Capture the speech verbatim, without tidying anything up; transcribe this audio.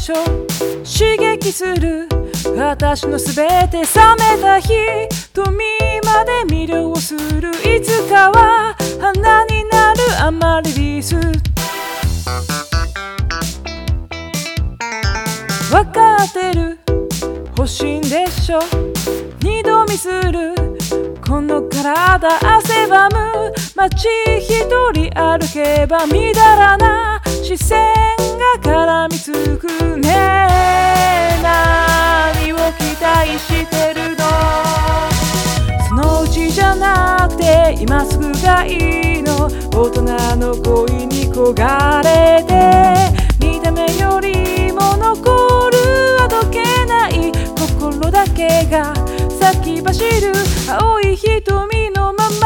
しょ刺激する私のすべて冷めた瞳まで魅了するいつかは花になるアマリリスわかってる欲しいんでしょ二度見するこの体汗ばむ街一人歩けばみだらな視線が絡みつくね何を期待してるのそのうちじゃなくて今すぐがいいの大人の恋に焦がれて見た目よりも残るあどけない心だけが先走る青い瞳のまま